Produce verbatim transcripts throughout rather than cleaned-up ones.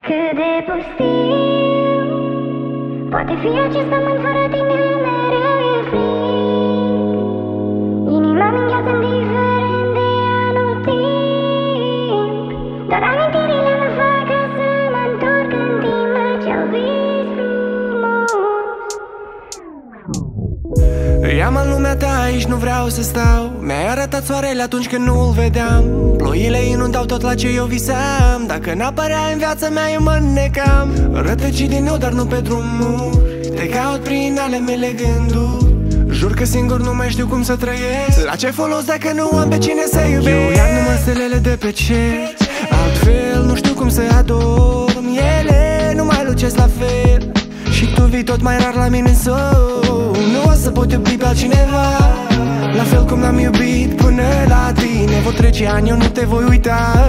Cât de pustiu poate fi acest pământ fără tine, mereu e frig. Inima mi-ngheață indiferent de anotimp, dar amintirile mă fac ca să mă întorc în timp acel vis frumos. Ia-mă în lumea ta, aici nu vreau să stau. Mi-ai arătat soarele atunci când nu-l vedeam. Ploile inundau tot la ce eu visam. Dacă n-apărea în viața mea eu mă înnecam. Rătăcii din nou, dar nu pe drumuri. Te caut prin ale mele gânduri. Jur că singur nu mai știu cum să trăiesc. La ce folos dacă nu am pe cine să iubesc? Eu iar număr stelele de pe cer. Altfel nu știu cum să adorm. Ele nu mai lucesc la fel. Și tu vii tot mai rar la mine în somn. Nu o să pot iubi pe altcineva la fel cum n-am iubit până la tine. Vor trece ani, eu nu te voi uita.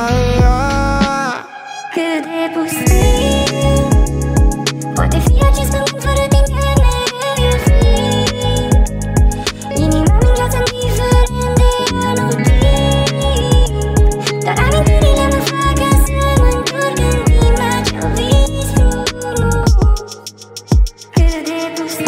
Cât de pustiu poate fi acest pământ fără tine, mereu e frig. Inima mi-ngheață indiferent de anotimp, dar amintirile mă fac ca să mă întorc în timp acel vis frumos. Cât de pustiu.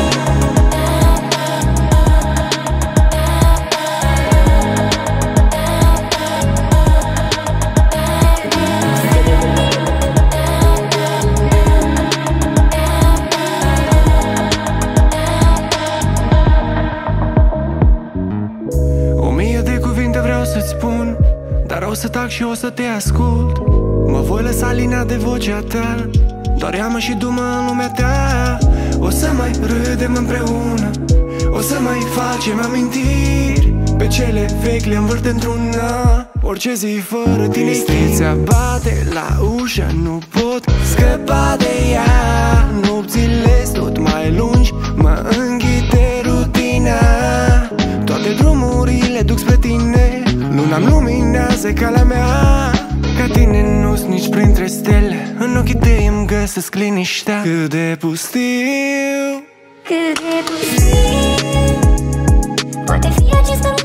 Să-ți spun, dar o să tac și o să te ascult. Mă voi lăsa lina de vocea ta. Doar ia-mă și du-mă în lumea ta. O să mai râdem împreună, o să mai facem amintiri. Pe cele vechi le învârt într-una. Orice zi fără tine tristețea bate la ușă, nu pot scăpa de ea. Nopțile tot mai lungi, mă înghite rutina. Toate drumurile duc spre tine. Luna-mi luminează calea mea. Ca tine nu-s nici printre stele. În ochii tăi îmi găsesc liniștea. Cât de pustiu, cât de pustiu poate fi acest